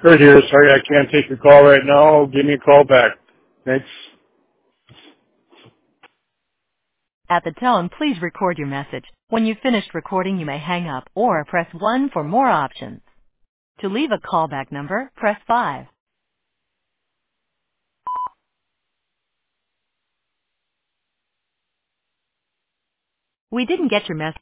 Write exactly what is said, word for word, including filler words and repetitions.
Kurt here. Sorry I can't take your call right now. Give me a call back. Thanks. At the tone, please record your message. When you've finished recording, you may hang up or press one for more options. To leave a callback number, press five. We didn't get your message.